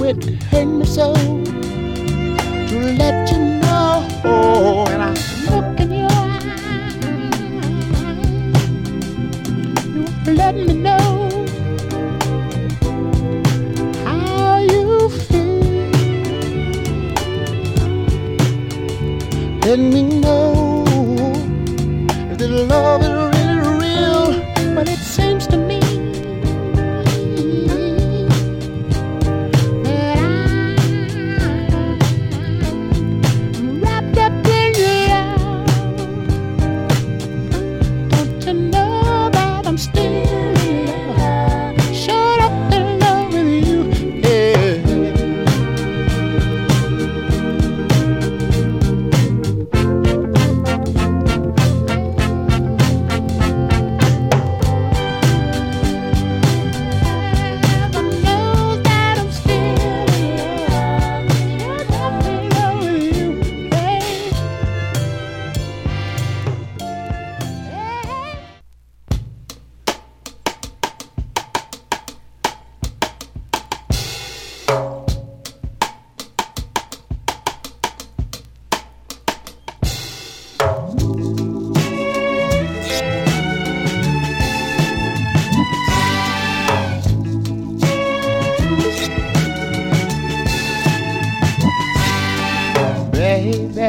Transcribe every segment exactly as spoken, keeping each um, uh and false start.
it hurt me so to let you know. And I look in your eyes, you let me know how you feel. Let me know if the love is really real. But it seems to me that I'm wrapped up in your love. Don't you know that I'm still in love, shut up in love with you, yeah. Baby,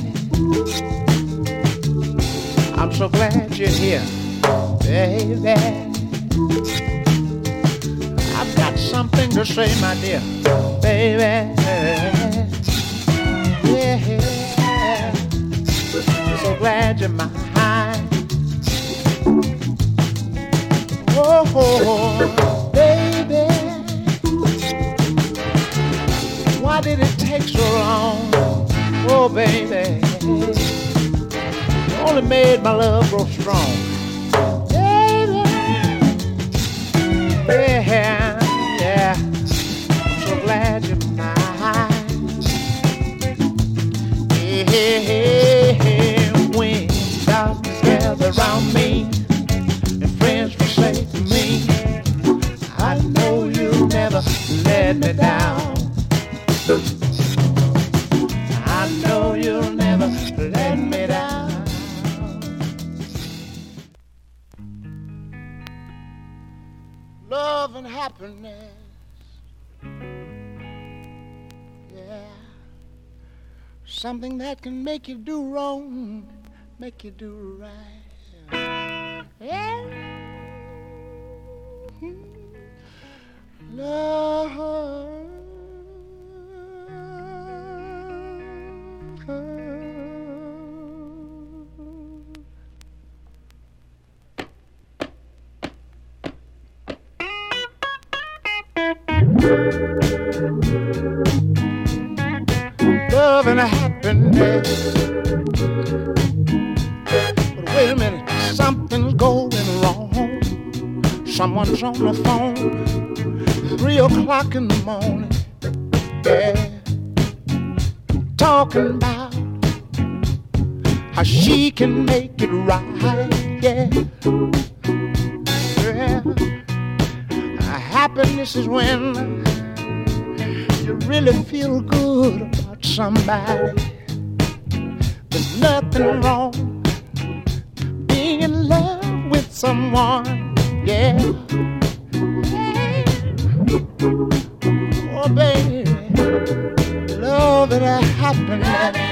I'm so glad you're here, baby. I've got something to say, my dear, baby. Yeah, I'm so glad you're mine. Oh, baby, why did it take so long? Oh, baby, you only made my love grow strong. Baby, yeah, yeah, I'm so glad you're mine. Hey, hey, hey, hey. When darkness gathers around me and friends forsake me, I know you'll never let me down. I know you'll never let me down. Love and happiness, yeah. Something that can make you do wrong, make you do right. Yeah. Love. Love and happiness. But wait a minute, something's going wrong. Someone's on the phone, three o'clock in the morning, yeah, talking about how she can make it right, yeah. Yeah. Happiness is when you really feel good about somebody. There's nothing wrong being in love with someone, yeah. Oh, baby, love and happiness.